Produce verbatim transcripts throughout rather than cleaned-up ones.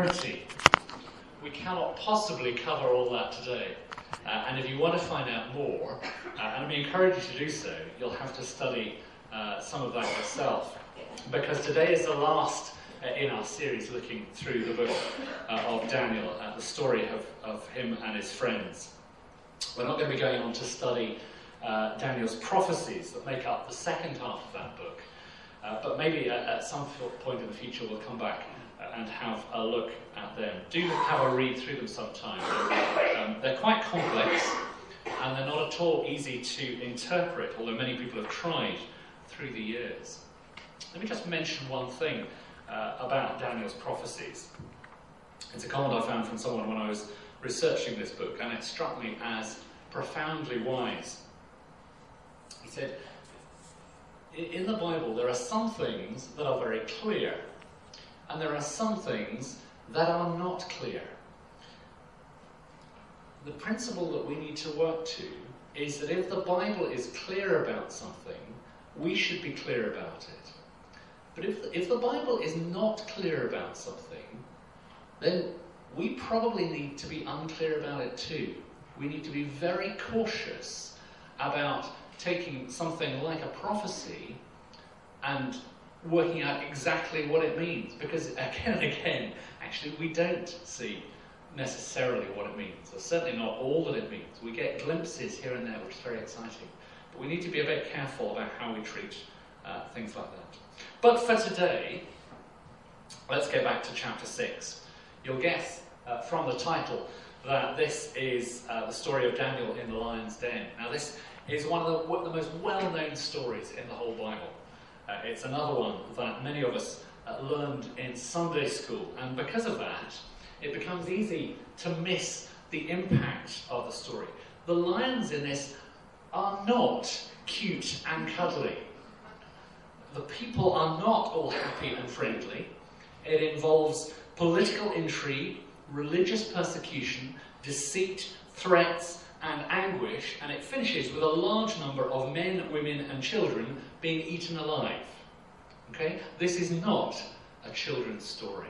priority. We cannot possibly cover all that today. Uh, and if you want to find out more, uh, and I encourage you to do so, you'll have to study uh, some of that yourself. Because today is the last uh, in our series looking through the book uh, of Daniel, uh, the story of, of him and his friends. We're not going to be going on to study uh, Daniel's prophecies that make up the second half of that book. Uh, but maybe at, at some point in the future we'll come back and have a look at them. Do have a read through them sometime. Um, they're quite complex and they're not at all easy to interpret, although many people have tried through the years. Let me just mention one thing uh, about Daniel's prophecies. It's a comment I found from someone when I was researching this book, and it struck me as profoundly wise. He said, in the Bible there are some things that are very clear, and there are some things that are not clear. The principle that we need to work to is that if the Bible is clear about something, we should be clear about it. But if the, if the Bible is not clear about something, then we probably need to be unclear about it too. We need to be very cautious about taking something like a prophecy and working out exactly what it means, because again and again, actually we don't see necessarily what it means, or certainly not all that it means. We get glimpses here and there, which is very exciting, but we need to be a bit careful about how we treat uh, things like that. But for today, let's get back to chapter six. You'll guess uh, from the title that this is uh, the story of Daniel in the lion's den. Now this is one of the, one of the most well-known stories in the whole Bible. Uh, it's another one that many of us uh, learned in Sunday school, and because of that, it becomes easy to miss the impact of the story. The lions in this are not cute and cuddly. The people are not all happy and friendly. It involves political intrigue, religious persecution, deceit, threats, and anguish, and it finishes with a large number of men, women, and children being eaten alive. Okay? This is not a children's story.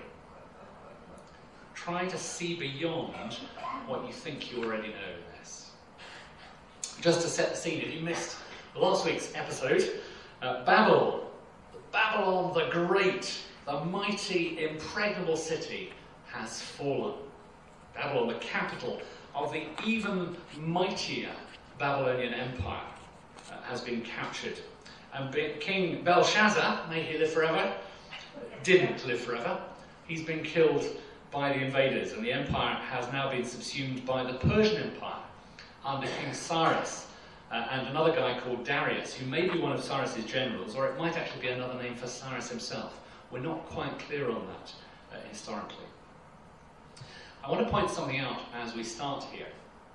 Try to see beyond what you think you already know in this. Just to set the scene, if you missed last week's episode, uh, Babel, Babylon the Great, the mighty, impregnable city, has fallen. Babylon, the capital of the even mightier Babylonian Empire, uh, has been captured. And King Belshazzar, may he live forever, didn't live forever. He's been killed by the invaders, and the empire has now been subsumed by the Persian Empire under King Cyrus uh, and another guy called Darius, who may be one of Cyrus's generals, or it might actually be another name for Cyrus himself. We're not quite clear on that uh, historically. I want to point something out as we start here.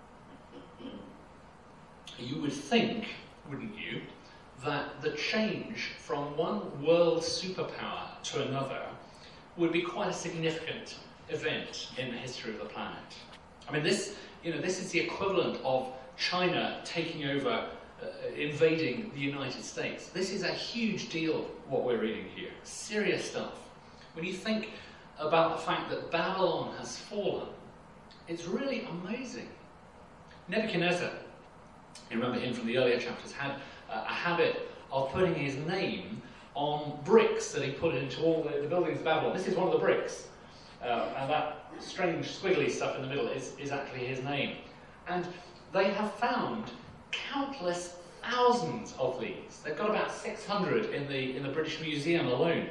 You would think, wouldn't you, that the change from one world superpower to another would be quite a significant event in the history of the planet. I mean, this, you know, this is the equivalent of China taking over, uh, invading the United States. This is a huge deal, what we're reading here. Serious stuff. When you think about the fact that Babylon has fallen, it's really amazing. Nebuchadnezzar, you remember him from the earlier chapters, had uh, a habit of putting his name on bricks that he put into all the, the buildings of Babylon. This is one of the bricks. Uh, and that strange squiggly stuff in the middle is, is actually his name. And they have found countless thousands of these. They've got about six hundred in the, in the British Museum alone.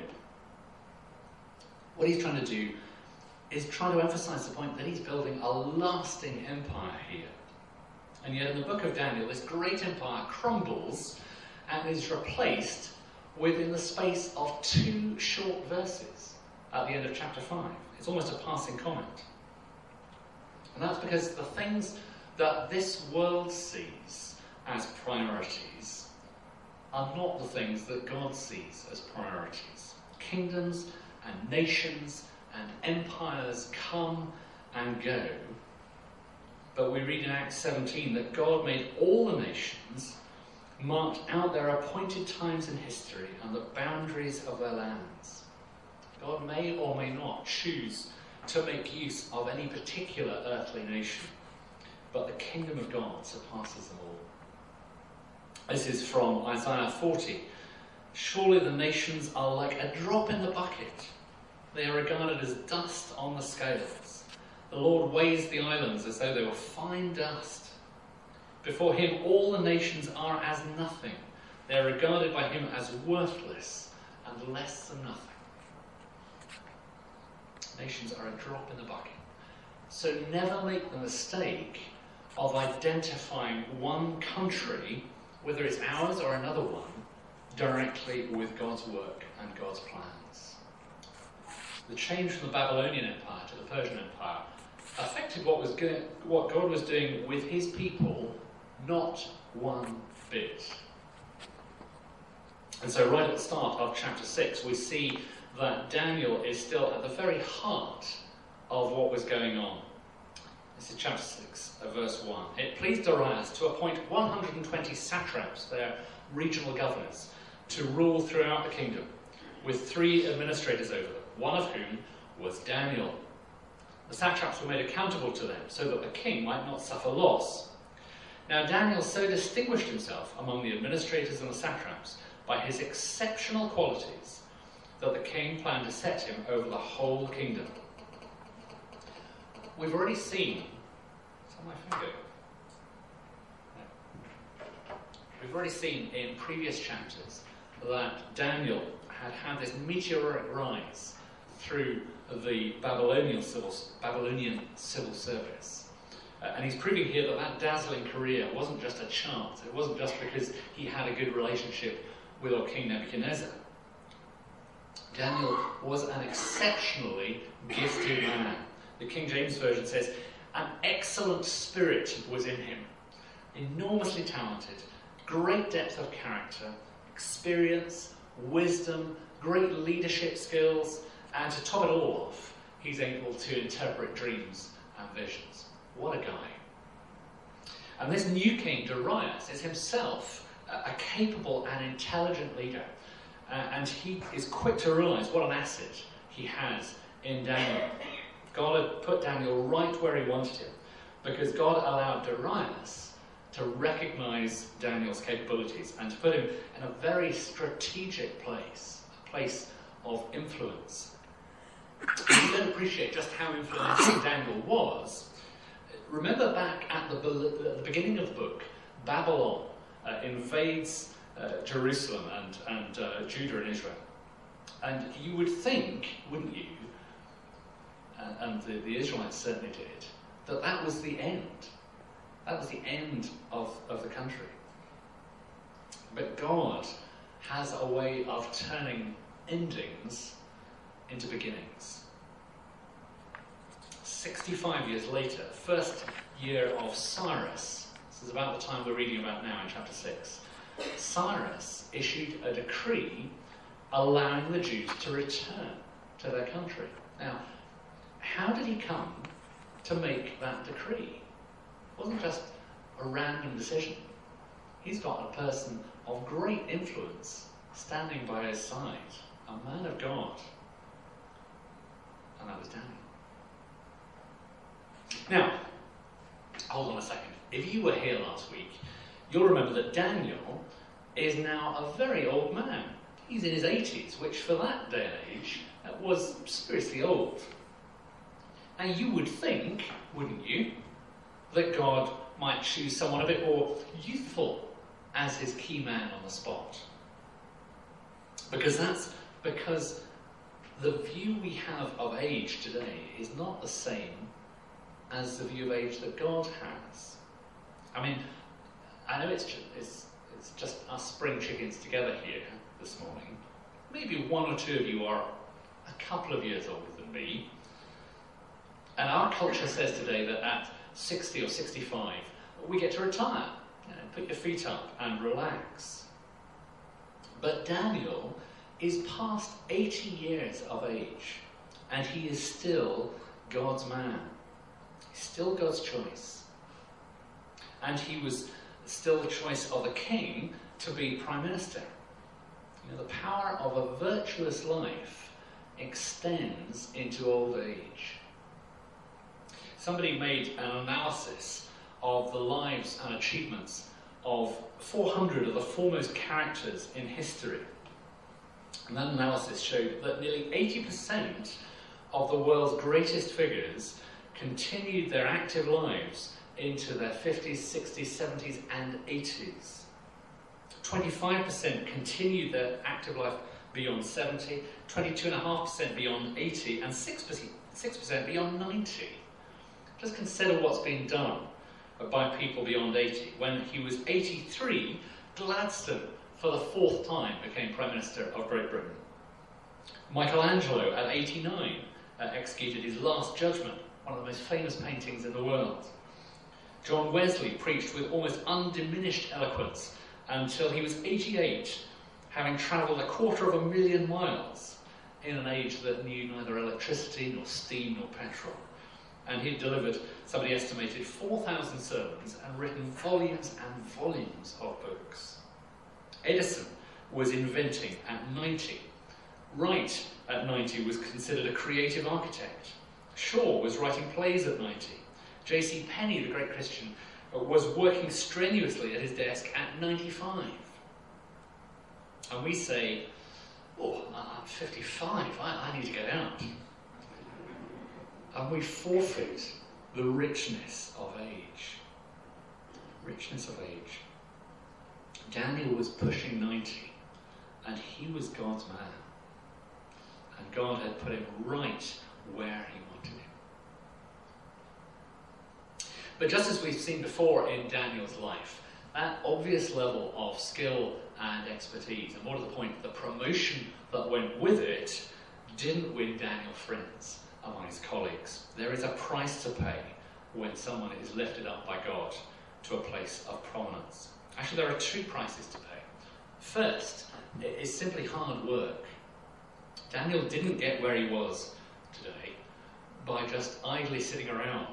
What he's trying to do is try to emphasize the point that he's building a lasting empire here. And yet in the book of Daniel, this great empire crumbles and is replaced within the space of two short verses at the end of chapter five. It's almost a passing comment. And that's because the things that this world sees as priorities are not the things that God sees as priorities. Kingdoms and nations and empires come and go. But we read in Acts seventeen that God made all the nations, marked out their appointed times in history and the boundaries of their lands. God may or may not choose to make use of any particular earthly nation, but the kingdom of God surpasses them all. This is from Isaiah forty. Surely the nations are like a drop in the bucket. They are regarded as dust on the scales. The Lord weighs the islands as though they were fine dust. Before him all the nations are as nothing. They are regarded by him as worthless and less than nothing. Nations are a drop in the bucket. So never make the mistake of identifying one country, whether it's ours or another one, directly with God's work and God's plans. The change from the Babylonian Empire to the Persian Empire affected what was go- what God was doing with his people, not one bit. And so right at the start of chapter six, we see that Daniel is still at the very heart of what was going on. This is chapter six, uh, verse one. It pleased Darius to appoint one hundred twenty satraps, their regional governors, to rule throughout the kingdom, with three administrators over them, one of whom was Daniel. The satraps were made accountable to them, so that the king might not suffer loss. Now Daniel so distinguished himself among the administrators and the satraps by his exceptional qualities that the king planned to set him over the whole kingdom. We've already seen, it's on my finger. We've already seen in previous chapters that Daniel had had this meteoric rise through the Babylonian civil, Babylonian civil service. Uh, and he's proving here that that dazzling career wasn't just a chance. It wasn't just because he had a good relationship with our King Nebuchadnezzar. Daniel was an exceptionally gifted man. The King James Version says, an excellent spirit was in him. Enormously talented, great depth of character, experience, wisdom, great leadership skills, and to top it all off, he's able to interpret dreams and visions. What a guy. And this new king, Darius, is himself a, a capable and intelligent leader. Uh, and he is quick to realise what an asset he has in Daniel. God had put Daniel right where he wanted him, because God allowed Darius to recognise Daniel's capabilities and to put him in a very strategic place, a place of influence. If you don't appreciate just how influential Daniel was, remember back at the, at the beginning of the book, Babylon uh, invades uh, Jerusalem and, and uh, Judah and Israel. And you would think, wouldn't you, and, and the, the Israelites certainly did, that that was the end. That was the end of, of the country. But God has a way of turning endings into beginnings. sixty-five years later, first year of Cyrus, this is about the time we're reading about now in chapter six, Cyrus issued a decree allowing the Jews to return to their country. Now, how did he come to make that decree? It wasn't just a random decision. He's got a person of great influence standing by his side, a man of God. And that was Daniel. Now, hold on a second. If you were here last week, you'll remember that Daniel is now a very old man. He's in his eighties, which for that day and age was seriously old. And you would think, wouldn't you, that God might choose someone a bit more youthful as his key man on the spot. Because that's because the view we have of age today is not the same as the view of age that God has. I mean, I know it's just, it's, it's just us spring chickens together here this morning. Maybe one or two of you are a couple of years older than me. And our culture says today that at sixty or sixty-five, we get to retire. You know, put your feet up and relax. But Daniel is past eighty years of age, and he is still God's man. He's still God's choice. And he was still the choice of the king to be prime minister. You know, the power of a virtuous life extends into old age. Somebody made an analysis of the lives and achievements of four hundred of the foremost characters in history. And that analysis showed that nearly eighty percent of the world's greatest figures continued their active lives into their fifties, sixties, seventies and eighties. twenty-five percent continued their active life beyond seventy, twenty-two point five percent beyond eighty, and six percent beyond ninety. Just consider what's been done by people beyond eighty. When he was eighty-three, Gladstone, for the fourth time, became Prime Minister of Great Britain. Michelangelo, at eighty-nine, uh, executed his Last Judgment, one of the most famous paintings in the world. John Wesley preached with almost undiminished eloquence until he was eighty-eight, having travelled a quarter of a million miles in an age that knew neither electricity nor steam nor petrol. And he delivered, somebody estimated, four thousand sermons and written volumes and volumes of books. Edison was inventing at ninety. Wright at ninety was considered a creative architect. Shaw was writing plays at ninety. J C Penney, the great Christian, was working strenuously at his desk at ninety-five. And we say, oh, I'm fifty-five, I, I need to get out. And we forfeit the richness of age. Richness of age. Daniel was pushing ninety, and he was God's man. And God had put him right where he wanted him. But just as we've seen before in Daniel's life, that obvious level of skill and expertise, and more to the point, the promotion that went with it, didn't win Daniel friends among his colleagues. There is a price to pay when someone is lifted up by God to a place of prominence. Actually, there are two prices to pay. First, it is simply hard work. Daniel didn't get where he was today by just idly sitting around.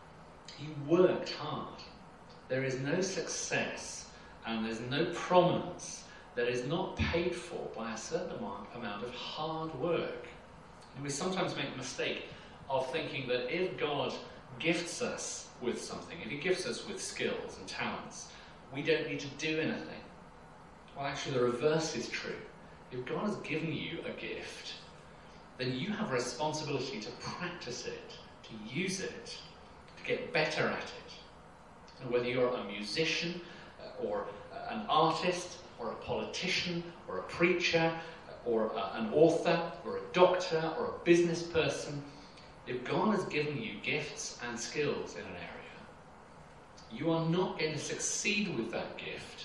He worked hard. There is no success and there's no prominence that is not paid for by a certain amount of hard work. And we sometimes make the mistake of thinking that if God gifts us with something, if he gifts us with skills and talents, we don't need to do anything. Well, actually, the reverse is true. If God has given you a gift, then you have a responsibility to practice it, to use it, to get better at it. And whether you're a musician, uh, or uh, an artist, or a politician, or a preacher, or uh, an author, or a doctor, or a business person, if God has given you gifts and skills in an area, you are not going to succeed with that gift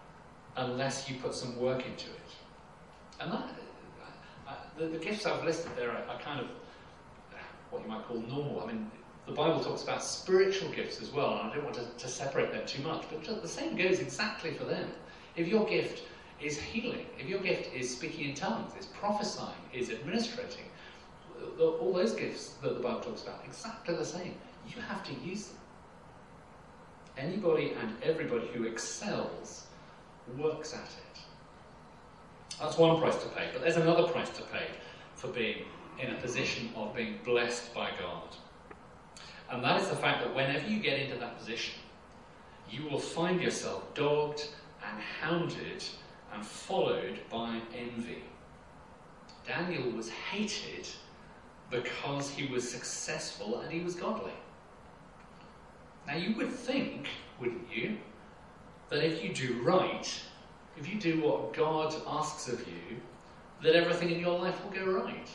unless you put some work into it. And that, uh, the, the gifts I've listed there are, are kind of what you might call normal. I mean, the Bible talks about spiritual gifts as well, and I don't want to, to separate them too much, but the same goes exactly for them. If your gift is healing, if your gift is speaking in tongues, is prophesying, is administrating, the, all those gifts that the Bible talks about, exactly the same. You have to use them. Anybody and everybody who excels works at it. That's one price to pay, but there's another price to pay for being in a position of being blessed by God. And that is the fact that whenever you get into that position, you will find yourself dogged and hounded and followed by envy. Daniel was hated because he was successful and he was godly. Now you would think, wouldn't you, that if you do right, if you do what God asks of you, that everything in your life will go right.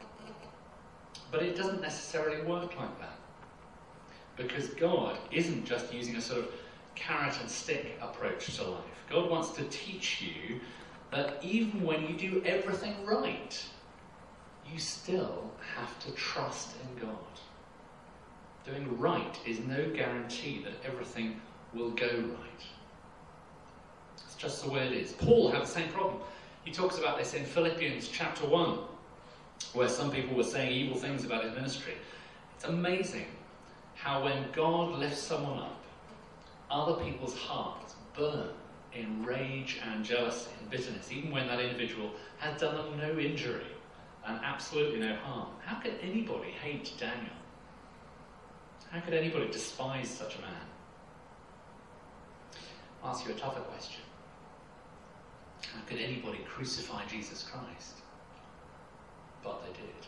But it doesn't necessarily work like that. Because God isn't just using a sort of carrot and stick approach to life. God wants to teach you that even when you do everything right, you still have to trust in God. Doing right is no guarantee that everything will go right. It's just the way it is. Paul had the same problem. He talks about this in Philippians chapter one, where some people were saying evil things about his ministry. It's amazing how when God lifts someone up, other people's hearts burn in rage and jealousy and bitterness, even when that individual has done them no injury and absolutely no harm. How can anybody hate Daniel? How could anybody despise such a man? I'll ask you a tougher question. How could anybody crucify Jesus Christ? But they did.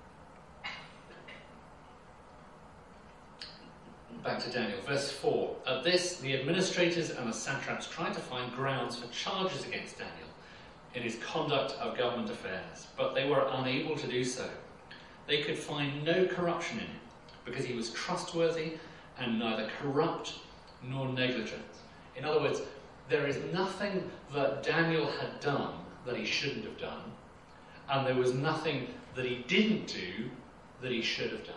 Back to Daniel, verse four. At this, the administrators and the satraps tried to find grounds for charges against Daniel in his conduct of government affairs, but they were unable to do so. They could find no corruption in him, because he was trustworthy and neither corrupt nor negligent. In other words, there is nothing that Daniel had done that he shouldn't have done, and there was nothing that he didn't do that he should have done.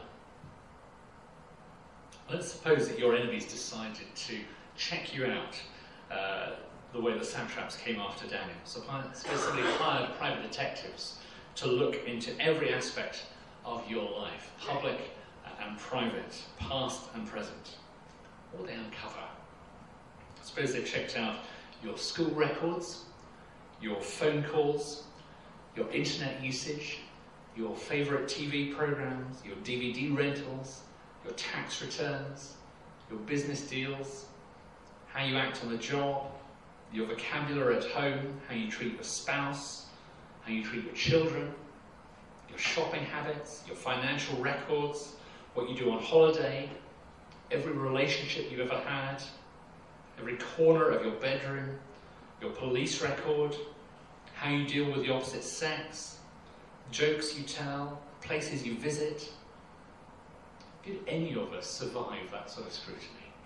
Let's suppose that your enemies decided to check you out uh, the way the satraps came after Daniel. So specifically hired private detectives to look into every aspect of your life, public and private, past and present. What would they uncover? Suppose they checked out your school records, your phone calls, your internet usage, your favourite T V programmes, your D V D rentals, your tax returns, your business deals, how you act on the job, your vocabulary at home, how you treat your spouse, how you treat your children, your shopping habits, your financial records, what you do on holiday, every relationship you've ever had, every corner of your bedroom, your police record, how you deal with the opposite sex, jokes you tell, places you visit. Did any of us survive that sort of scrutiny?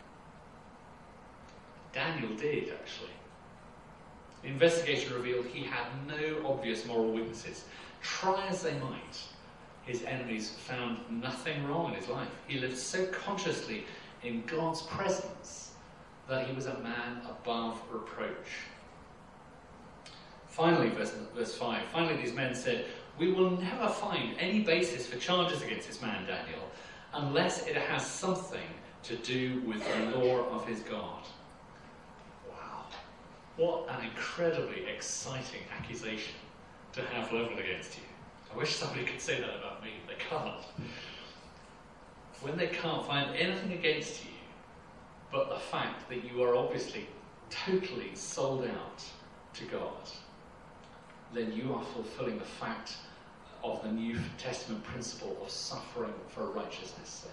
Daniel did, actually. The investigation revealed he had no obvious moral weaknesses. Try as they might, his enemies found nothing wrong in his life. He lived so consciously in God's presence that he was a man above reproach. Finally, verse, verse five, finally these men said, "We will never find any basis for charges against this man, Daniel, unless it has something to do with the law of his God." Wow. What an incredibly exciting accusation to have levelled against you. I wish somebody could say that about me. They can't. When they can't find anything against you but the fact that you are obviously totally sold out to God, then you are fulfilling the fact of the New Testament principle of suffering for righteousness' sake.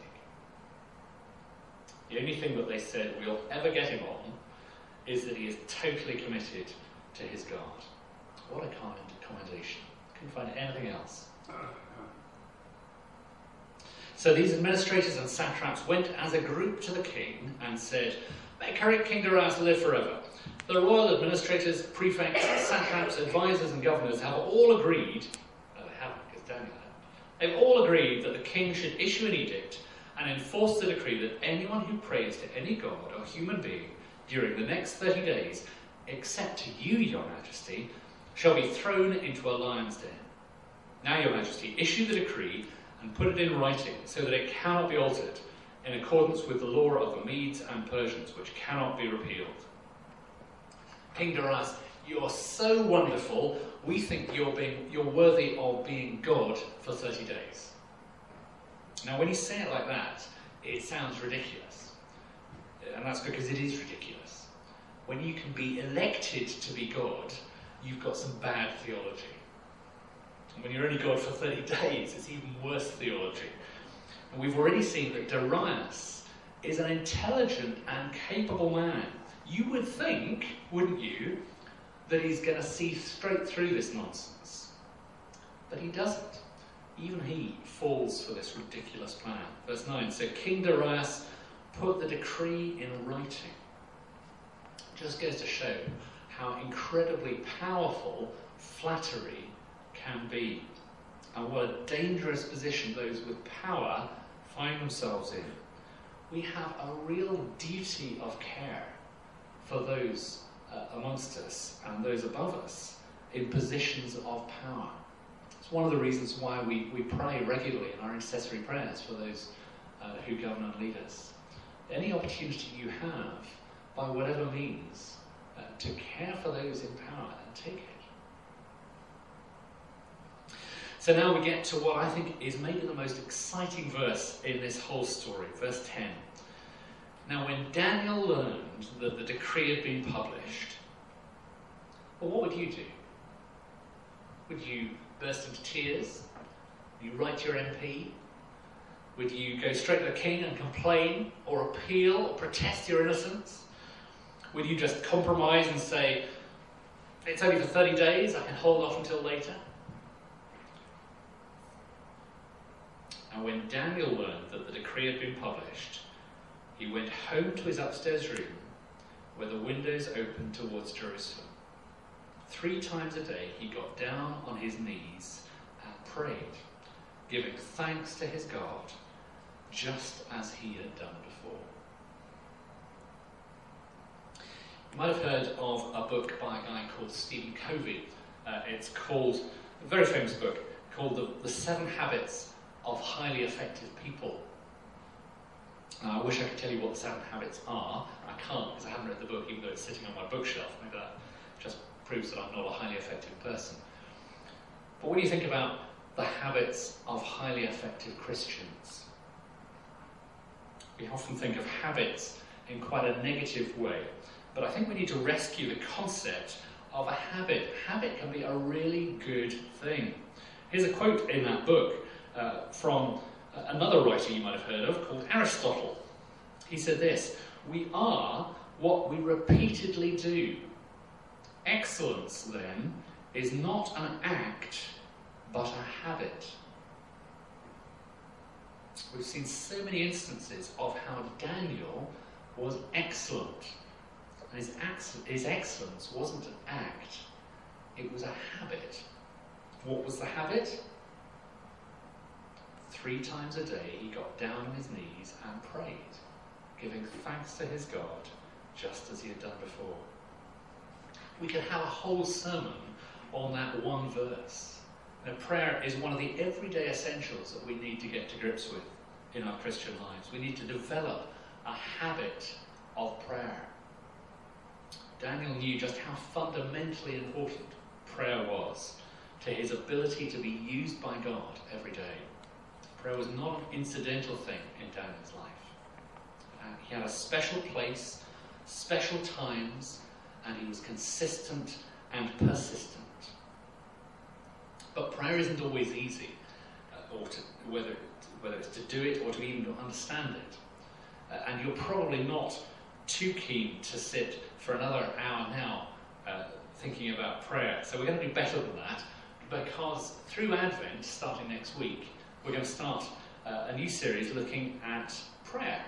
The only thing that they said we'll ever get him on is that he is totally committed to his God. What a kind commendation. Couldn't find anything else. So these administrators and satraps went as a group to the king and said, "May King Darius live forever. The royal administrators, prefects, satraps, advisors and governors have all agreed," no, they haven't because Daniel had, they've all agreed that the king should issue an edict and enforce the decree that anyone who prays to any god or human being during the next thirty days, except to you, your majesty, shall be thrown into a lion's den. Now, your majesty, issue the decree and put it in writing so that it cannot be altered, in accordance with the law of the Medes and Persians, which cannot be repealed. King Darius, you're so wonderful, we think you're, being, you're worthy of being God for thirty days. Now, when you say it like that, it sounds ridiculous. And that's because it is ridiculous. When you can be elected to be God, you've got some bad theology. And when you're only God for thirty days, it's even worse theology. And we've already seen that Darius is an intelligent and capable man. You would think, wouldn't you, that he's going to see straight through this nonsense. But he doesn't. Even he falls for this ridiculous plan. Verse nine, so King Darius put the decree in writing. Just goes to show how incredibly powerful flattery can be, and what a dangerous position those with power find themselves in. We have a real duty of care for those uh, amongst us and those above us in positions of power. It's one of the reasons why we, we pray regularly in our intercessory prayers for those uh, who govern and lead us. Any opportunity you have, by whatever means, uh, to care for those in power, and take it. So now we get to what I think is maybe the most exciting verse in this whole story, verse ten. Now when Daniel learned that the decree had been published, well, what would you do? Would you burst into tears? Would you write to your M P? Would you go straight to the king and complain or appeal or protest your innocence? Would you just compromise and say, it's only for thirty days, I can hold off until later? And when Daniel learned that the decree had been published, he went home to his upstairs room where the windows opened towards Jerusalem. Three times a day he got down on his knees and prayed, giving thanks to his God, just as he had done before. You might have heard of a book by a guy called Stephen Covey. Uh, it's called, a very famous book, called The, the Seven Habits of Highly Effective People. Now, I wish I could tell you what the seven habits are. I can't, because I haven't read the book, even though it's sitting on my bookshelf. Maybe that just proves that I'm not a highly effective person. But when you think about the habits of highly effective Christians, we often think of habits in quite a negative way. But I think we need to rescue the concept of a habit. Habit can be a really good thing. Here's a quote in that book uh, from another writer you might have heard of called Aristotle. He said this: "We are what we repeatedly do. Excellence, then, is not an act, but a habit." We've seen so many instances of how Daniel was excellent. And his, ex- his excellence wasn't an act, it was a habit. What was the habit? Three times a day he got down on his knees and prayed, giving thanks to his God, just as he had done before. We could have a whole sermon on that one verse. Now, prayer is one of the everyday essentials that we need to get to grips with in our Christian lives. We need to develop a habit of prayer. Daniel knew just how fundamentally important prayer was to his ability to be used by God every day. Prayer was not an incidental thing in Daniel's life. Uh, he had a special place, special times, and he was consistent and persistent. But prayer isn't always easy, uh, or to, whether, whether it's to do it or to even to understand it. Uh, and you're probably not too keen to sit for another hour now uh, thinking about prayer. So we're going to do better than that, because through Advent, starting next week, we're going to start uh, a new series looking at prayer.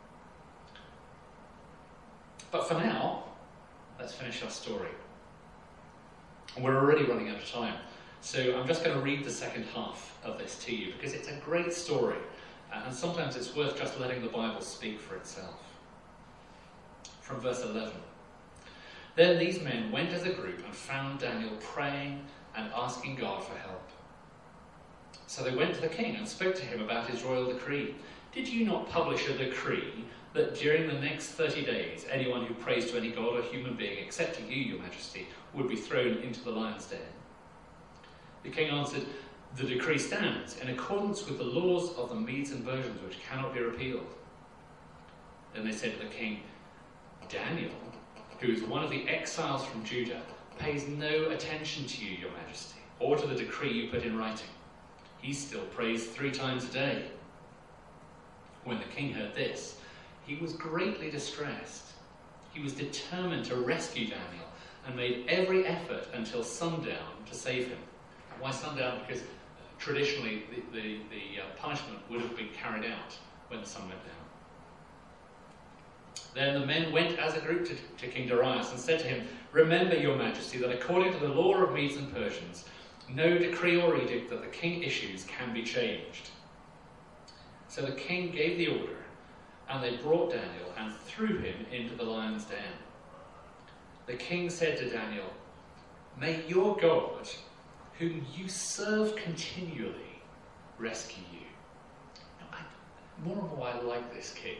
But for now, let's finish our story. We're already running out of time, so I'm just going to read the second half of this to you, because it's a great story, and sometimes it's worth just letting the Bible speak for itself. From verse eleven. "Then these men went as a group and found Daniel praying and asking God for help. So they went to the king and spoke to him about his royal decree. 'Did you not publish a decree that during the next thirty days anyone who prays to any god or human being except to you, your majesty, would be thrown into the lion's den?' The king answered, 'The decree stands in accordance with the laws of the Medes and Persians, which cannot be repealed.' Then they said to the king, 'Daniel, who is one of the exiles from Judah, pays no attention to you, your majesty, or to the decree you put in writing. He still prays three times a day.' When the king heard this, he was greatly distressed. He was determined to rescue Daniel and made every effort until sundown to save him." Why sundown? Because traditionally the, the, the uh, punishment would have been carried out when the sun went down. Then the men went as a group to, to King Darius and said to him, "Remember, your majesty, that according to the law of Medes and Persians, no decree or edict that the king issues can be changed." So the king gave the order, and they brought Daniel and threw him into the lion's den. The king said to Daniel, "May your God, whom you serve continually, rescue you." Now, I, more and more I like this king.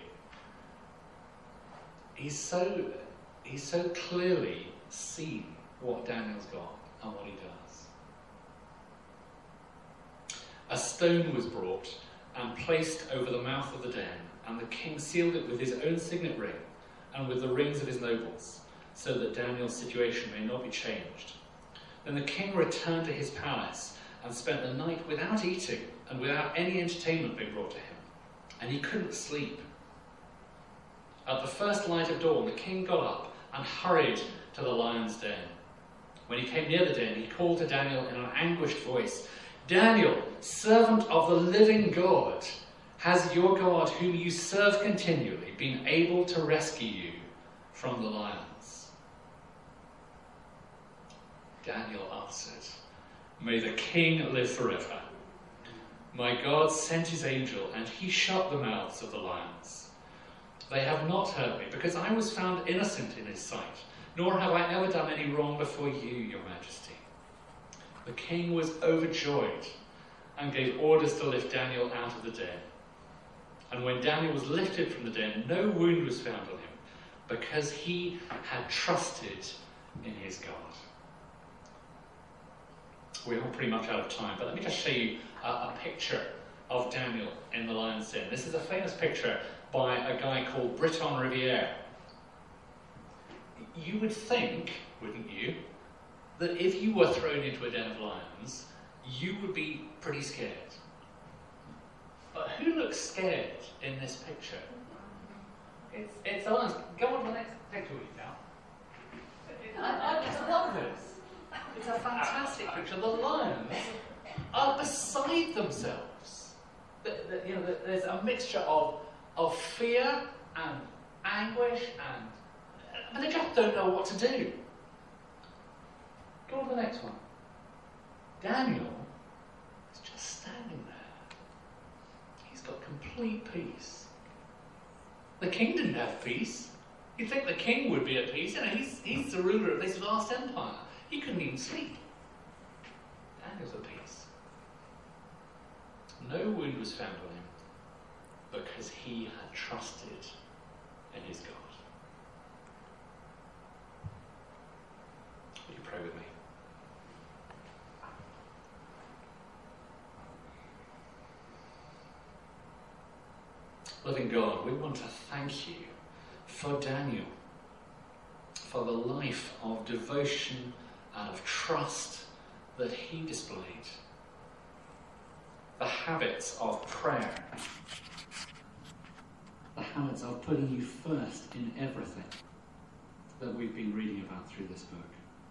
He's so, he's so clearly seen what Daniel's got and what he does. A stone was brought and placed over the mouth of the den, and the king sealed it with his own signet ring and with the rings of his nobles, so that Daniel's situation may not be changed. Then the king returned to his palace and spent the night without eating and without any entertainment being brought to him, and he couldn't sleep. At the first light of dawn, the king got up and hurried to the lion's den. When he came near the den, he called to Daniel in an anguished voice, "Daniel, servant of the living God, has your God, whom you serve continually, been able to rescue you from the lions?" Daniel answered, "May the king live forever. My God sent his angel, and he shut the mouths of the lions. They have not hurt me, because I was found innocent in his sight, nor have I ever done any wrong before you, your majesty." The king was overjoyed and gave orders to lift Daniel out of the den. And when Daniel was lifted from the den, no wound was found on him, because he had trusted in his God. We're all pretty much out of time, but let me just show you a, a picture of Daniel in the lion's den. This is a famous picture by a guy called Breton Riviere. You would think, wouldn't you, that if you were thrown into a den of lions, you would be pretty scared. But who looks scared in this picture? It's, it's the lions. Go on to the next picture with you now. I, I just love this. It's a fantastic picture. The lions are beside themselves. The, the, you know, the, there's a mixture of, of fear and anguish, and but they just don't know what to do. Go on to the next one. Daniel is just standing there. He's got complete peace. The king didn't have peace. You'd think the king would be at peace. You know, he's, he's the ruler of this vast empire. He couldn't even sleep. Daniel's at peace. No wound was found on him because he had trusted in his God. Will you pray with me? Loving God, we want to thank you for Daniel, for the life of devotion and of trust that he displayed, the habits of prayer, the habits of putting you first in everything that we've been reading about through this book.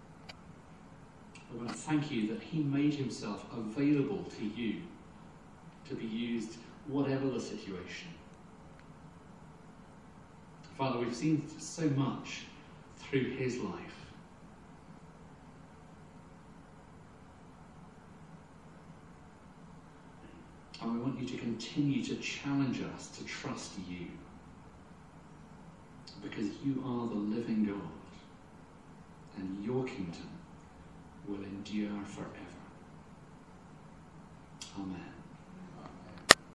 I want to thank you that he made himself available to you to be used whatever the situation. Father, we've seen so much through his life. And we want you to continue to challenge us to trust you, because you are the living God, and your kingdom will endure forever. Amen.